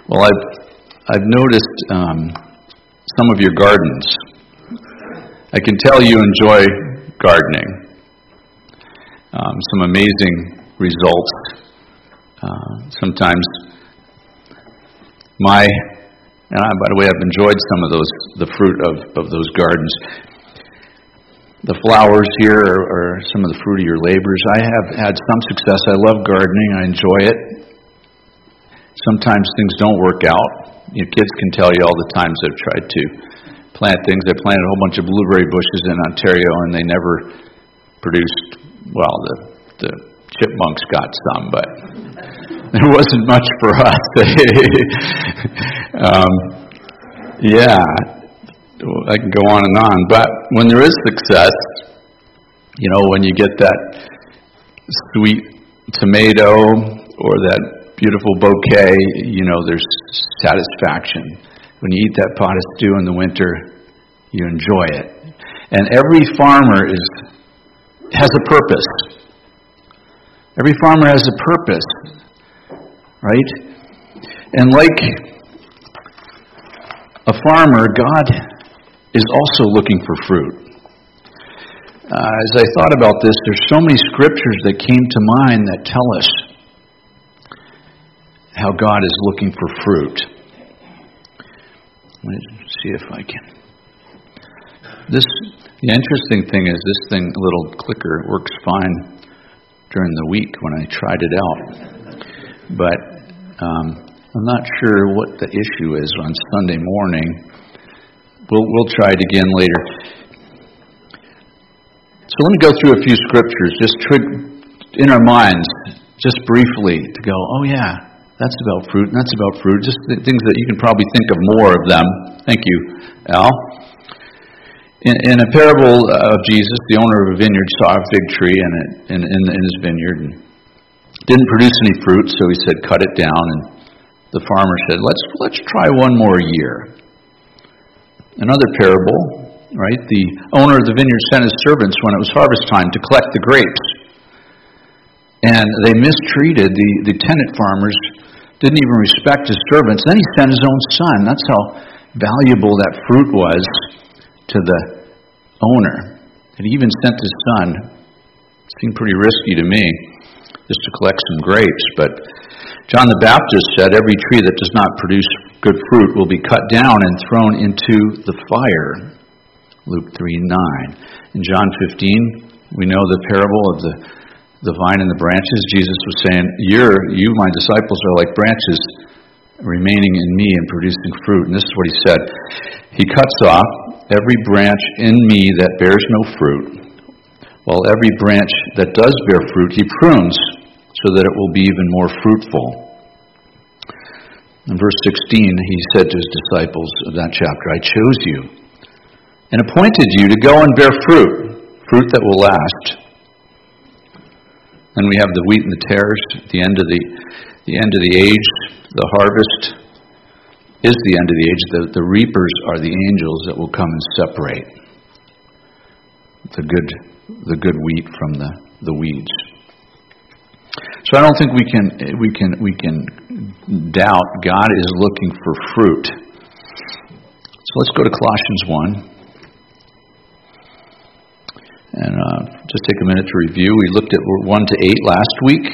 Well, I've noticed some of your gardens. I can tell you enjoy gardening. Some amazing results. Sometimes by the way, I've enjoyed some of the fruit of those gardens. The flowers here are some of the fruit of your labors. I have had some success. I love gardening. I enjoy it. Sometimes things don't work out. Kids can tell you all the times I've tried to plant things. I planted a whole bunch of blueberry bushes in Ontario, and they never produced. Well, the chipmunks got some, but there wasn't much for us. Yeah. I can go on and on, but when there is success, when you get that sweet tomato or that beautiful bouquet, there's satisfaction. When you eat that pot of stew in the winter, you enjoy it. And every farmer has a purpose. Every farmer has a purpose, right? And like a farmer, God is also looking for fruit. As I thought about this, there's so many scriptures that came to mind that tell us how God is looking for fruit. Let me see if I can. The interesting thing is this little clicker works fine during the week when I tried it out. But I'm not sure what the issue is on Sunday morning. We'll try it again later. So let me go through a few scriptures, just in our minds, just briefly, to go, oh yeah, that's about fruit, and that's about fruit. Just things that you can probably think of more of them. Thank you, Al. In a parable of Jesus, the owner of a vineyard saw a fig tree in his vineyard and didn't produce any fruit, so he said, cut it down. And the farmer said, let's try one more year. Another parable, right? The owner of the vineyard sent his servants when it was harvest time to collect the grapes. And they mistreated the tenant farmers, didn't even respect his servants. Then he sent his own son. That's how valuable that fruit was to the owner. And he even sent his son. It seemed pretty risky to me, just to collect some grapes. But John the Baptist said, every tree that does not produce good fruit will be cut down and thrown into the fire. Luke 3:9. In John 15, we know the parable of the vine and the branches. Jesus was saying, you, my disciples, are like branches remaining in me and producing fruit. And this is what he said. He cuts off every branch in me that bears no fruit, while every branch that does bear fruit he prunes, so that it will be even more fruitful. In verse 16, he said to his disciples of that chapter, I chose you and appointed you to go and bear fruit that will last. Then we have the wheat and the tares, the end of the age, the harvest is the end of the age. The reapers are the angels that will come and separate the good wheat from the weeds. So I don't think we can doubt God is looking for fruit. So let's go to Colossians 1. And just take a minute to review. We looked at 1 to 8 last week.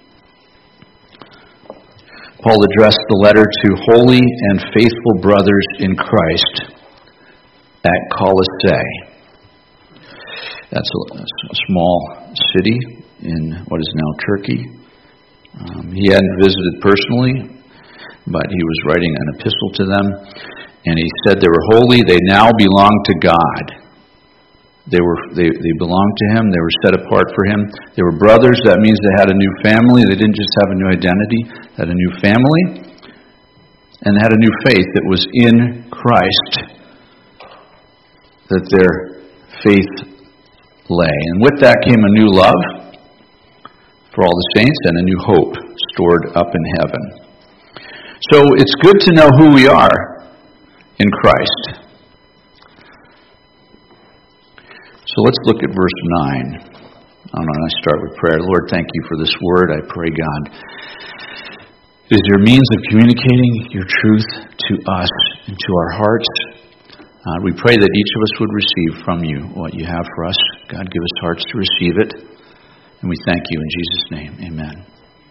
Paul addressed the letter to holy and faithful brothers in Christ at Colossae. That's a small city in what is now Turkey. He hadn't visited personally, but he was writing an epistle to them. And he said they were holy. They now belong to God. They belonged to Him. They were set apart for Him. They were brothers. That means they had a new family. They didn't just have a new identity. They had a new family. And they had a new faith. It was in Christ that their faith lay. And with that came a new love for all the saints and a new hope stored up in heaven. So it's good to know who we are in Christ. So let's look at verse 9. I start with prayer. Lord, thank you for this word. I pray, God, It is your means of communicating your truth to us and to our hearts. We pray that each of us would receive from you what you have for us. God, give us hearts to receive it. And we thank you in Jesus' name. Amen.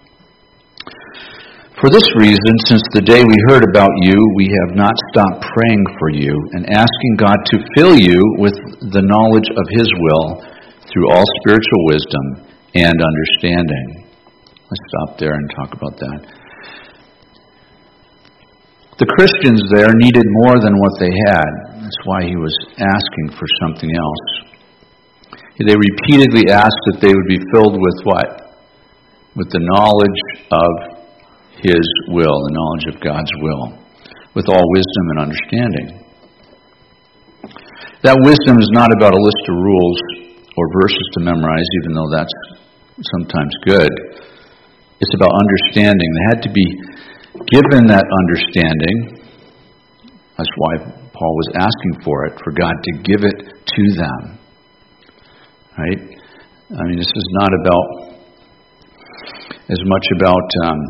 For this reason, since the day we heard about you, we have not stopped praying for you and asking God to fill you with the knowledge of His will through all spiritual wisdom and understanding. Let's stop there and talk about that. The Christians there needed more than what they had. That's why he was asking for something else. They repeatedly asked that they would be filled with what? With the knowledge of His will, the knowledge of God's will, with all wisdom and understanding. That wisdom is not about a list of rules or verses to memorize, even though that's sometimes good. It's about understanding. They had to be given that understanding. That's why Paul was asking for it, for God to give it to them. Right? I mean, this is not about as much about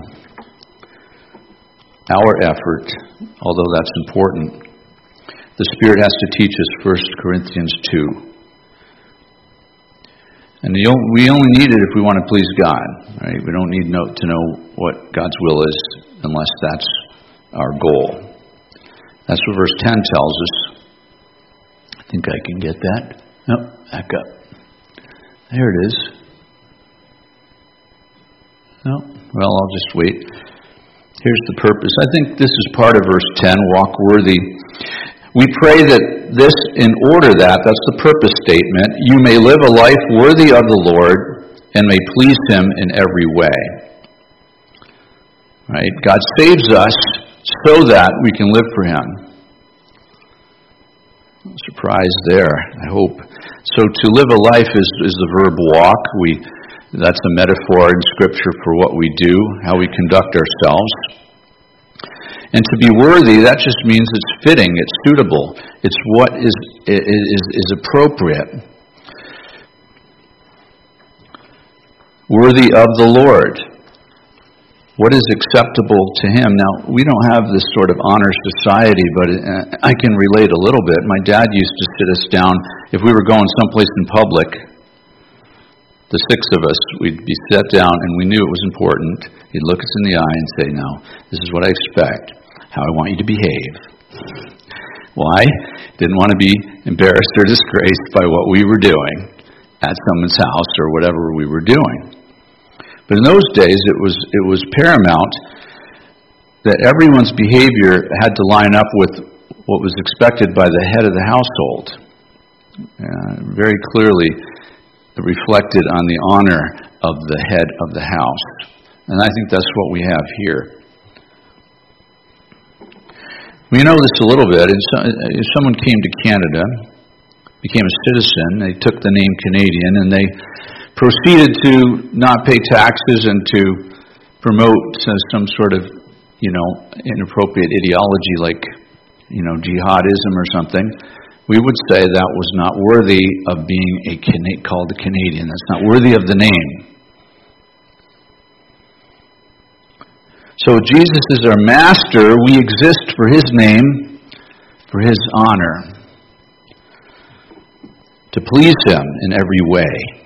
our effort, although that's important. The Spirit has to teach us 1 Corinthians 2. And we only need it if we want to please God. Right? We don't need to know what God's will is unless that's our goal. That's what verse 10 tells us. I think I can get that. No, back up. There it is. No, well, I'll just wait. Here's the purpose. I think this is part of verse 10, walk worthy. We pray that this, in order that's the purpose statement, you may live a life worthy of the Lord and may please Him in every way. Right? God saves us so that we can live for Him. Surprise there, I hope. So to live a life is the verb walk. That's a metaphor in Scripture for what we do, how we conduct ourselves. And to be worthy, that just means it's fitting, it's suitable, it's what is appropriate. Worthy of the Lord. What is acceptable to Him? Now, we don't have this sort of honor society, but I can relate a little bit. My dad used to sit us down, if we were going someplace in public, the six of us, we'd be sat down and we knew it was important. He'd look us in the eye and say, "Now, this is what I expect, how I want you to behave." Why? Didn't want to be embarrassed or disgraced by what we were doing at someone's house or whatever we were doing. But in those days, it was paramount that everyone's behavior had to line up with what was expected by the head of the household. Very clearly reflected on the honor of the head of the house. And I think that's what we have here. We know this a little bit. If someone came to Canada, became a citizen, they took the name Canadian, and they proceeded to not pay taxes and to promote some sort of, inappropriate ideology like, jihadism or something, we would say that was not worthy of being called a Canadian. That's not worthy of the name. So Jesus is our master. We exist for His name, for His honor, to please Him in every way.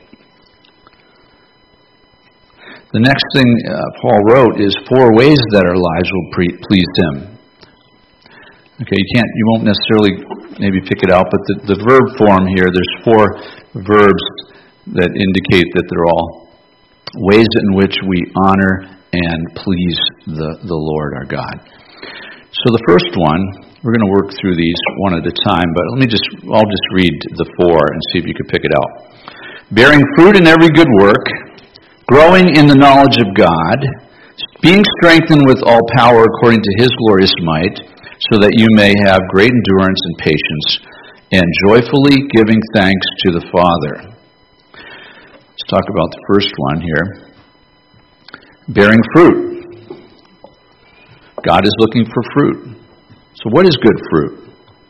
The next thing Paul wrote is 4 ways that our lives will please Him. Okay, you won't necessarily maybe pick it out, but the verb form here, there's 4 verbs that indicate that they're all ways in which we honor and please the Lord our God. So the first one, we're going to work through these one at a time, but I'll just read the 4 and see if you could pick it out. Bearing fruit in every good work, growing in the knowledge of God, being strengthened with all power according to His glorious might, so that you may have great endurance and patience, and joyfully giving thanks to the Father. Let's talk about the first one here. Bearing fruit. God is looking for fruit. So what is good fruit?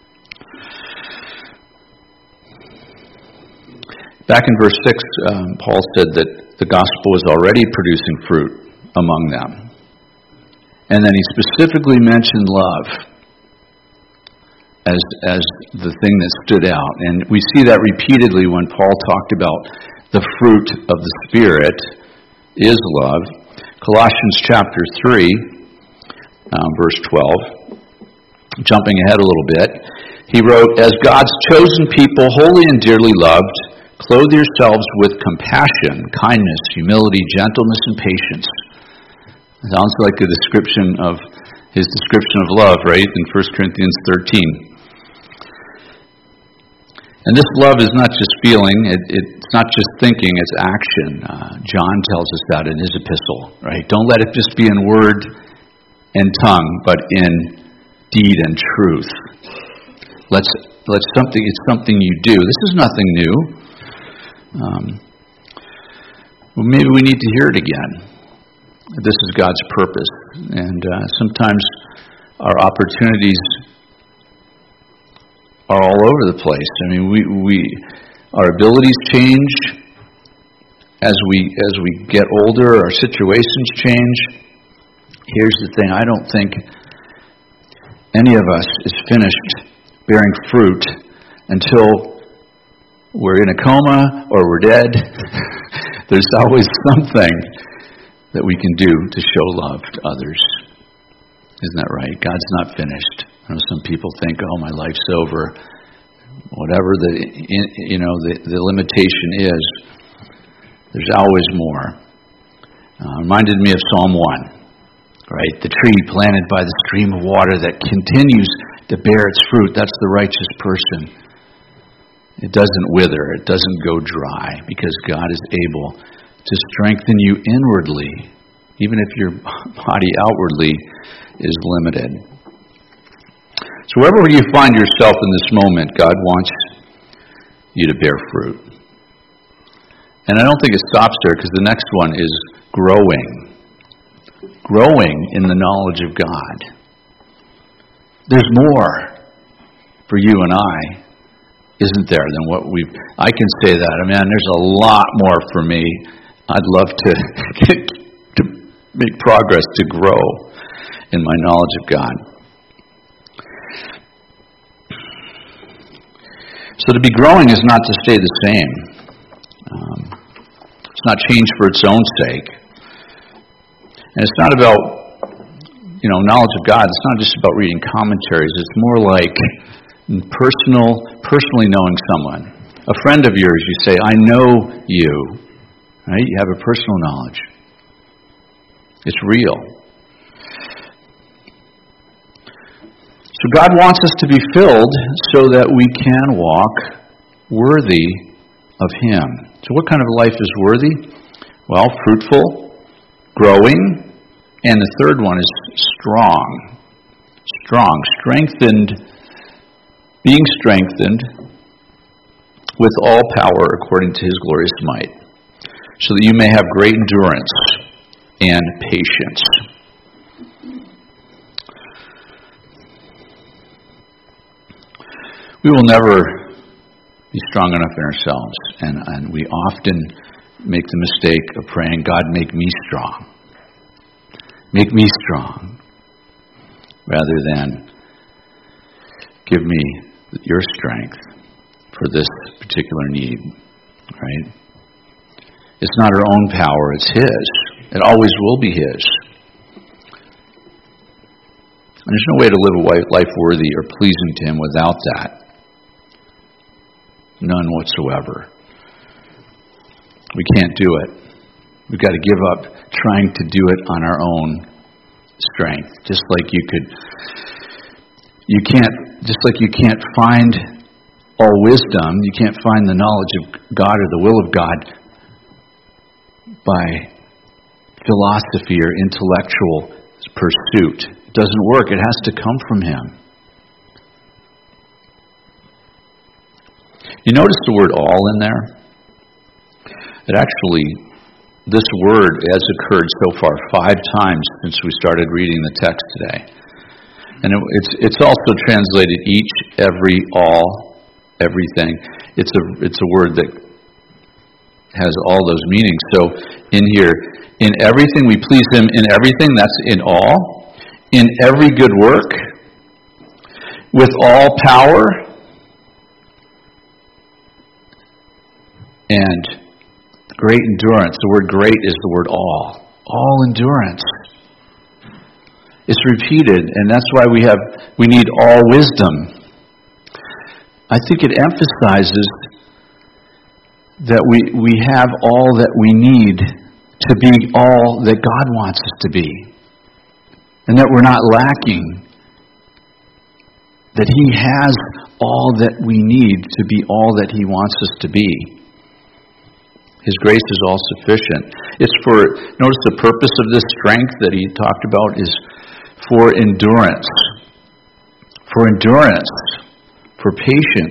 Back in verse 6, Paul said that the gospel is already producing fruit among them. And then he specifically mentioned love as the thing that stood out. And we see that repeatedly when Paul talked about the fruit of the Spirit is love. Colossians chapter 3, verse 12. Jumping ahead a little bit. He wrote, "As God's chosen people, holy and dearly loved, clothe yourselves with compassion, kindness, humility, gentleness, and patience." It sounds like a description of his description of love, right, in 1 Corinthians 13. And this love is not just feeling, it's not just thinking, it's action. John tells us that in his epistle, right? Don't let it just be in word and tongue, but in deed and truth. It's something you do. This is nothing new. Well, maybe we need to hear it again. This is God's purpose. And sometimes our opportunities are all over the place. I mean, our abilities change as we get older. Our situations change. Here's the thing: I don't think any of us is finished bearing fruit until we're in a coma or we're dead. There's always something that we can do to show love to others. Isn't that right? God's not finished. I know some people think, "Oh, my life's over." Whatever the limitation is, there's always more. Reminded me of Psalm 1, right? The tree planted by the stream of water that continues to bear its fruit. That's the righteous person. It doesn't wither. It doesn't go dry, because God is able to strengthen you inwardly, even if your body outwardly is limited. So wherever you find yourself in this moment, God wants you to bear fruit. And I don't think it stops there, because the next one is growing. Growing in the knowledge of God. There's more for you and I, isn't there, than what I can say that. I mean, there's a lot more for me. I'd love to make progress, to grow in my knowledge of God. So to be growing is not to stay the same. It's not change for its own sake. And it's not about, knowledge of God. It's not just about reading commentaries. It's more like personally knowing someone. A friend of yours, you say, "I know you." Right? You have a personal knowledge. It's real. So God wants us to be filled so that we can walk worthy of Him. So what kind of life is worthy? Well, fruitful, growing, and the third one is strong. Strong, strengthened, being strengthened with all power according to His glorious might, so that you may have great endurance and patience. We will never be strong enough in ourselves, and we often make the mistake of praying, "God, make me strong. Make me strong," rather than give me your strength for this particular need, right? It's not our own power, it's His. It always will be His. And there's no way to live a life worthy or pleasing to Him without that. None whatsoever. We can't do it. We've got to give up trying to do it on our own strength. Just like you can't find all wisdom, you can't find the knowledge of God or the will of God by philosophy or intellectual pursuit. It doesn't work. It has to come from Him. You notice the word "all" in there? It actually, this word has occurred so far 5 times since we started reading the text today. And it's also translated each, every, all, everything. It's a word that has all those meanings. So in here, in everything we please Him, in everything, that's in all. in every good work, with all power, and great endurance. The word great is the word all. All endurance. It's repeated, and that's why we need all wisdom. I think it emphasizes that we have all that we need to be all that God wants us to be. And that we're not lacking. That He has all that we need to be all that He wants us to be. His grace is all sufficient. Notice the purpose of this strength that he talked about is for endurance. For endurance. For patience.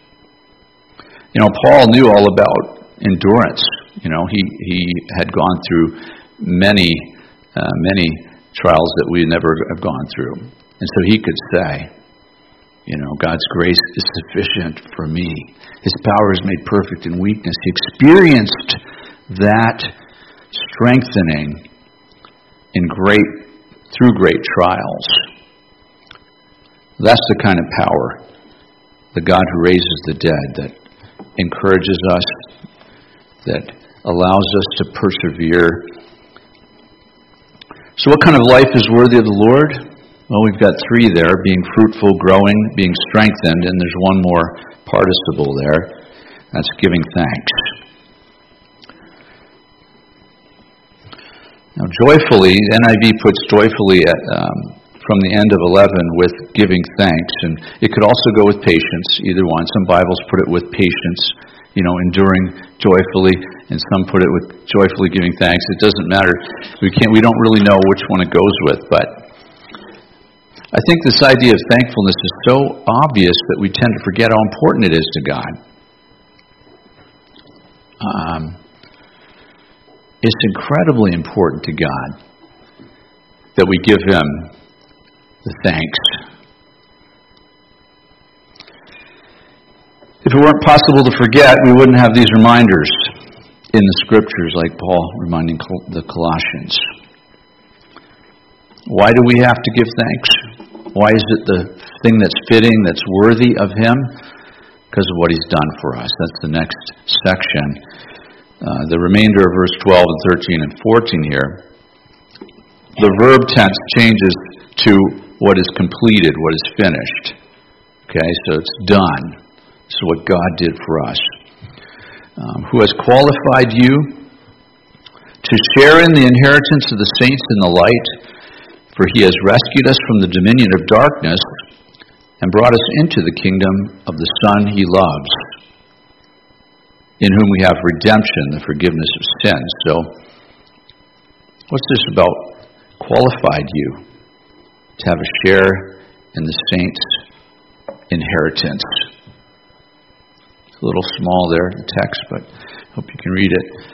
Paul knew all about endurance. He had gone through many trials that we never have gone through. And so he could say, God's grace is sufficient for me. His power is made perfect in weakness. He experienced that strengthening through great trials. That's the kind of power, the God who raises the dead, that encourages us, that allows us to persevere. So what kind of life is worthy of the Lord? Well, we've got three there: being fruitful, growing, being strengthened, and there's one more participle there. That's giving thanks. Now, joyfully, NIV puts joyfully from the end of 11 with giving thanks, and it could also go with patience, either one. Some Bibles put it with patience, enduring joyfully, and some put it with joyfully giving thanks. It doesn't matter. We don't really know which one it goes with, but I think this idea of thankfulness is so obvious that we tend to forget how important it is to God. It's incredibly important to God that we give Him the thanks. If it weren't possible to forget, we wouldn't have these reminders in the Scriptures, like Paul reminding the Colossians. Why do we have to give thanks? Why is it the thing that's fitting, that's worthy of Him? Because of what He's done for us. That's the next section. The remainder of verse 12 and 13 and 14 here. The verb tense changes to what is completed, what is finished. Okay, so it's done. This is what God did for us. Who has qualified you to share in the inheritance of the saints in the light. For He has rescued us from the dominion of darkness and brought us into the kingdom of the Son He loves, in whom we have redemption, the forgiveness of sins. So, what's this about qualified you to have a share in the saints' inheritance? It's a little small there, the text, but I hope you can read it.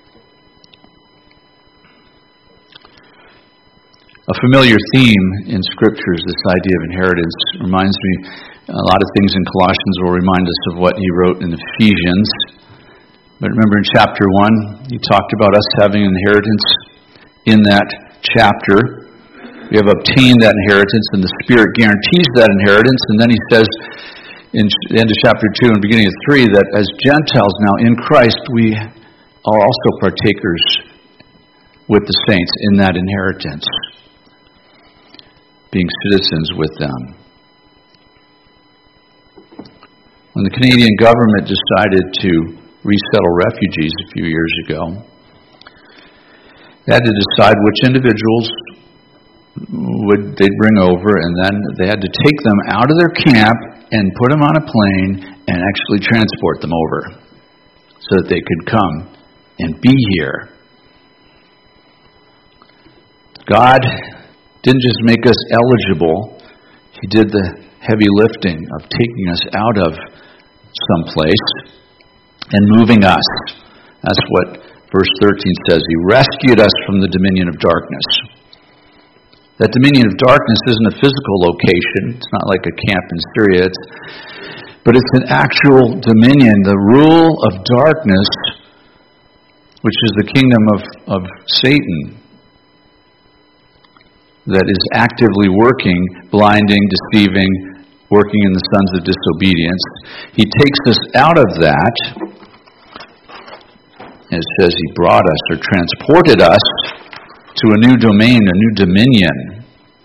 A familiar theme in Scriptures, this idea of inheritance, reminds me, a lot of things in Colossians will remind us of what he wrote in Ephesians. But remember in chapter 1, he talked about us having an inheritance in that chapter. We have obtained that inheritance, and the Spirit guarantees that inheritance. And then he says in the end of chapter 2 and beginning of 3 that as Gentiles now in Christ, we are also partakers with the saints in that inheritance, being citizens with them. When the Canadian government decided to resettle refugees a few years ago, they had to decide which individuals they'd bring over, and then they had to take them out of their camp and put them on a plane and actually transport them over so that they could come and be here. God didn't just make us eligible, He did the heavy lifting of taking us out of some place and moving us. That's what verse 13 says. He rescued us from the dominion of darkness. That dominion of darkness isn't a physical location. It's not like a camp in Syria. But it's an actual dominion, the rule of darkness, which is the kingdom of Satan. that is actively working, blinding, deceiving, working in the sons of disobedience. He takes us out of that. It says he brought us or transported us to a new domain, a new dominion.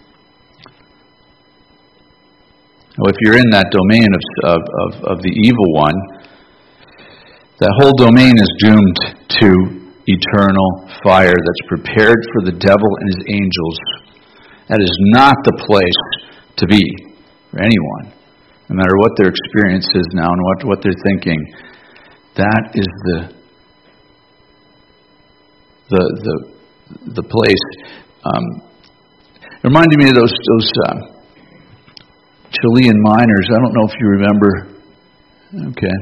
Well, if you're in that domain of the evil one, that whole domain is doomed to eternal fire that's prepared for the devil and his angels. That is not the place to be for anyone, no matter what their experience is now and what they're thinking. That is the place. It reminded me of those Chilean miners. I don't know if you remember. Okay.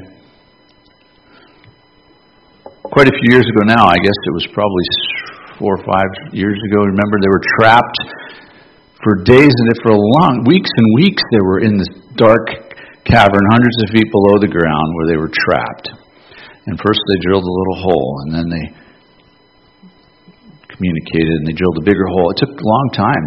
Quite a few years ago now, I guess it was probably 4 or 5 years ago. Remember, they were trapped for days and for weeks and weeks. They were in this dark cavern, hundreds of feet below the ground, where they were trapped. And first they drilled a little hole, and then they communicated, and they drilled a bigger hole. It took a long time.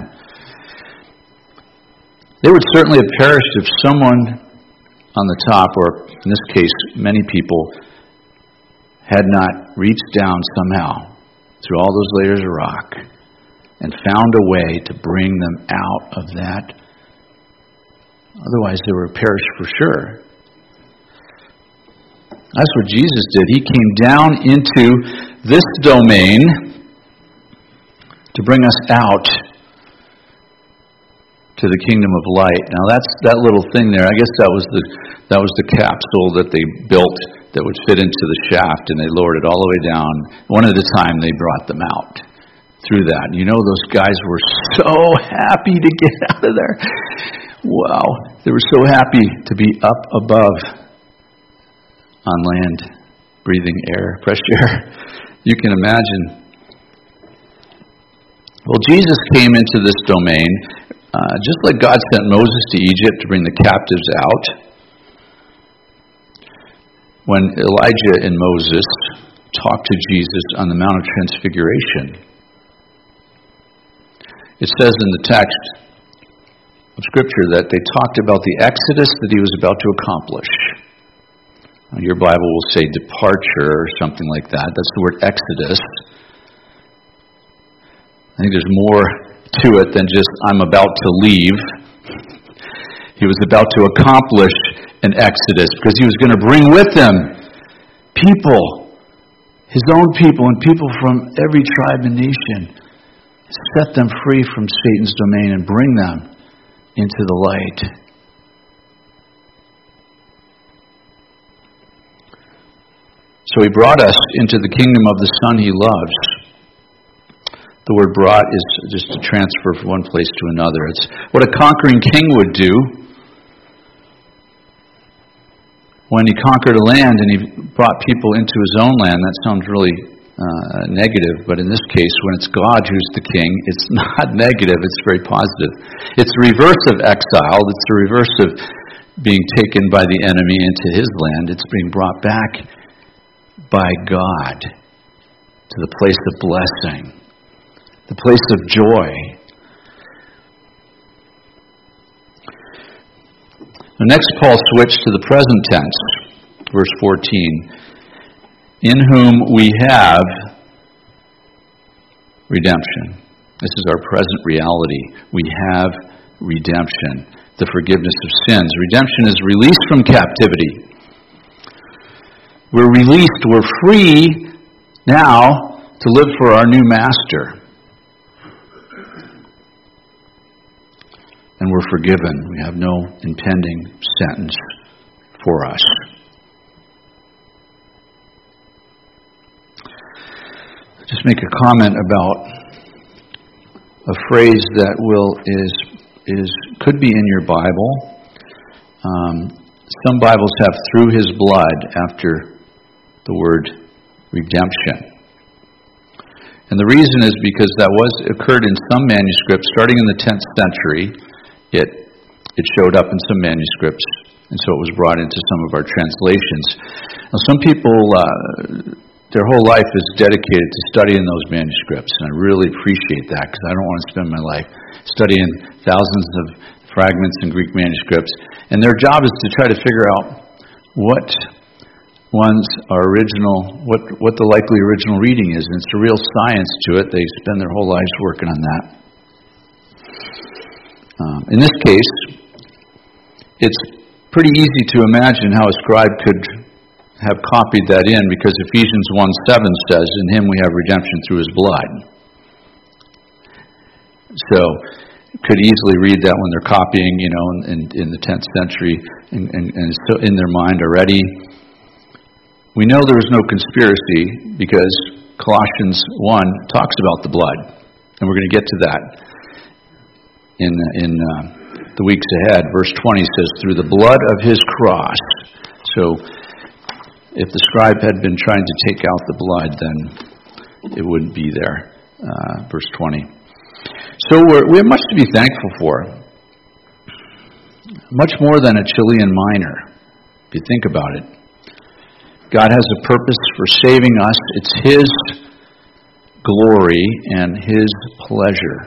They would certainly have perished if someone on the top, or in this case, many people, had not reached down somehow through all those layers of rock and found a way to bring them out of that. Otherwise, they would perish for sure. That's what Jesus did. He came down into this domain to bring us out to the kingdom of light. Now, that's that little thing there. I guess that was the capsule that they built that would fit into the shaft, and they lowered it all the way down. One at a time, they brought them out through that. You know, those guys were so happy to get out of there. Wow. They were so happy to be up above on land, breathing air, fresh air. You can imagine. Well, Jesus came into this domain, just like God sent Moses to Egypt to bring the captives out. When Elijah and Moses talked to Jesus on the Mount of Transfiguration, it says in the text of Scripture that they talked about the exodus that he was about to accomplish. Now, your Bible will say departure or something like that. That's the word exodus. I think there's more to it than just I'm about to leave. He was about to accomplish an exodus because he was going to bring with him people, his own people, and people from every tribe and nation. Set them free from Satan's domain and bring them into the light. So he brought us into the kingdom of the Son he loves. The word brought is just a transfer from one place to another. It's what a conquering king would do when he conquered a land and he brought people into his own land. That sounds really negative, but in this case, when it's God who's the king, it's not negative, it's very positive. It's the reverse of exile. It's the reverse of being taken by the enemy into his land. It's being brought back by God to the place of blessing, the place of joy. Next, Paul switched to the present tense, verse 14. In whom we have redemption. This is our present reality. We have redemption, the forgiveness of sins. Redemption is release from captivity. We're released, we're free now to live for our new master. And we're forgiven. We have no impending sentence for us. Just make a comment about a phrase that could be in your Bible. Some Bibles have "through his blood" after the word redemption. And the reason is because that occurred in some manuscripts starting in the 10th century. It showed up in some manuscripts, and so it was brought into some of our translations. Now, some people, their whole life is dedicated to studying those manuscripts, and I really appreciate that because I don't want to spend my life studying thousands of fragments in Greek manuscripts. And their job is to try to figure out what ones are original, what the likely original reading is. And it's a real science to it. They spend their whole lives working on that. In this case, it's pretty easy to imagine how a scribe could have copied that in, because Ephesians 1:7 says, "In him we have redemption through his blood." So, could easily read that when they're copying, in the 10th century, and it's so in their mind already. We know there was no conspiracy because Colossians 1 talks about the blood, and we're going to get to that in the weeks ahead. Verse 20 says, "Through the blood of his cross." So, if the scribe had been trying to take out the blood, then it wouldn't be there. Verse 20. So we have much to be thankful for. Much more than a Chilean miner, if you think about it. God has a purpose for saving us. It's his glory and his pleasure.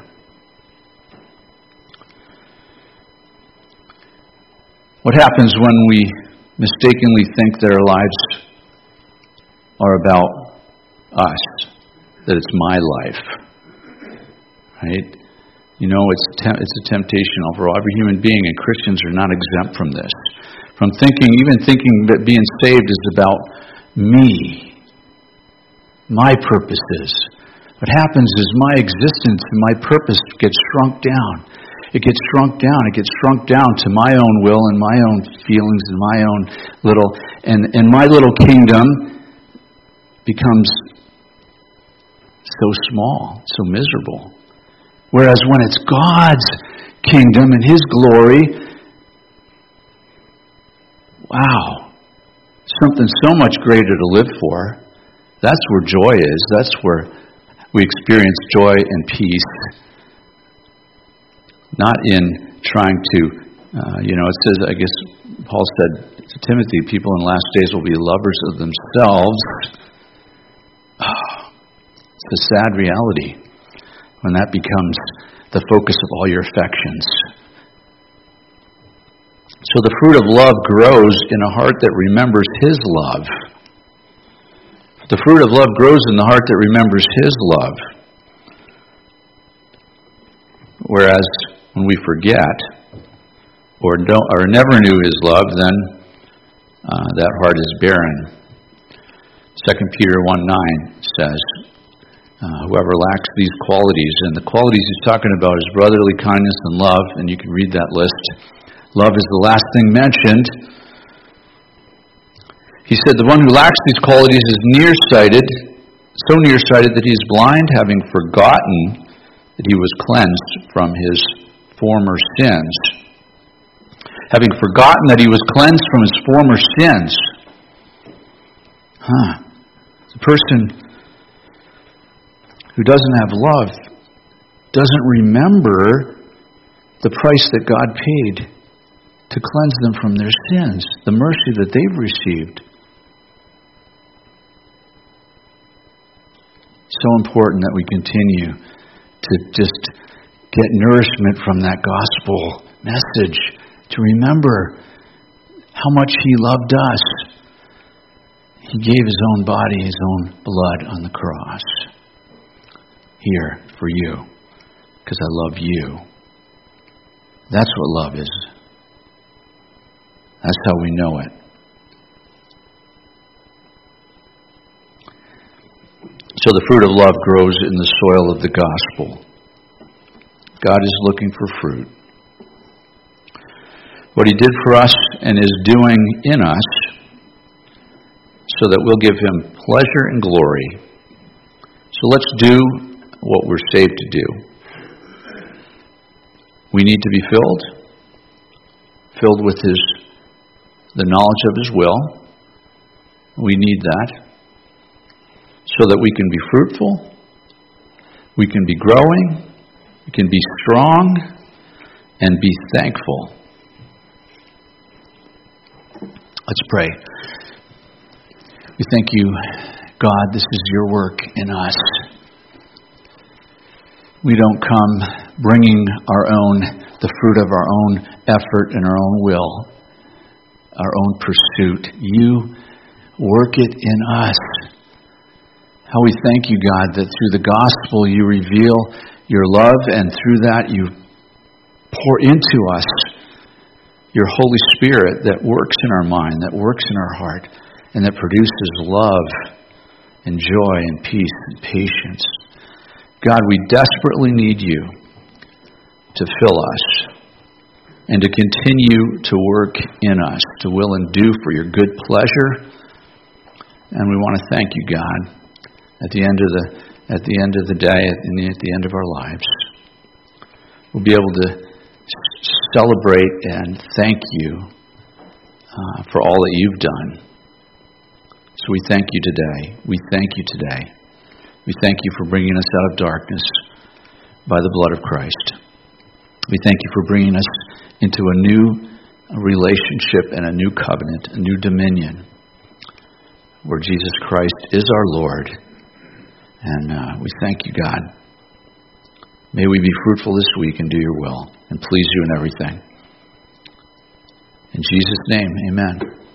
What happens when we mistakenly think that our lives are about us, that it's my life? Right? It's a temptation over every human being, and Christians are not exempt from this. From even thinking that being saved is about me, my purposes. What happens is my existence and my purpose gets shrunk down. It gets shrunk down. It gets shrunk down to my own will and my own feelings and my own little, and my little kingdom becomes so small, so miserable. Whereas when it's God's kingdom and his glory, wow, something so much greater to live for. That's where joy is. That's where we experience joy and peace. Not in trying to, it says, I guess Paul said to Timothy, people in the last days will be lovers of themselves. It's a sad reality when that becomes the focus of all your affections. So the fruit of love grows in a heart that remembers his love. The fruit of love grows in the heart that remembers his love. Whereas when we forget or never knew his love, then that heart is barren. 2 Peter 1:9 says, whoever lacks these qualities, and the qualities he's talking about is brotherly kindness and love, and you can read that list. Love is the last thing mentioned. He said the one who lacks these qualities is nearsighted, so nearsighted that he is blind, having forgotten that he was cleansed from his former sins. Having forgotten that he was cleansed from his former sins. The person who doesn't have love doesn't remember the price that God paid to cleanse them from their sins, the mercy that they've received. So important that we continue to just get nourishment from that gospel message, to remember how much he loved us. He gave his own body, his own blood on the cross. Here, for you, because I love you. That's what love is. That's how we know it. So the fruit of love grows in the soil of the gospel. God is looking for fruit. What he did for us and is doing in us, so that we'll give him pleasure and glory. So let's do what we're saved to do. We need to be filled with the knowledge of his will. We need that so that we can be fruitful, we can be growing, we can be strong, and be thankful. Let's pray. We thank you, God, this is your work in us. We don't come bringing the fruit of our own effort and our own will, our own pursuit. You work it in us. How we thank you, God, that through the gospel you reveal your love, and through that you pour into us your Holy Spirit that works in our mind, that works in our heart, and that produces love and joy and peace and patience. God, we desperately need you to fill us and to continue to work in us, to will and do for your good pleasure. And we want to thank you, God, at the end of the day, at the end of our lives. We'll be able to celebrate and thank you for all that you've done. So we thank you today. We thank you today. We thank you for bringing us out of darkness by the blood of Christ. We thank you for bringing us into a new relationship and a new covenant, a new dominion, where Jesus Christ is our Lord. And we thank you, God. May we be fruitful this week and do your will and please you in everything. In Jesus' name, amen.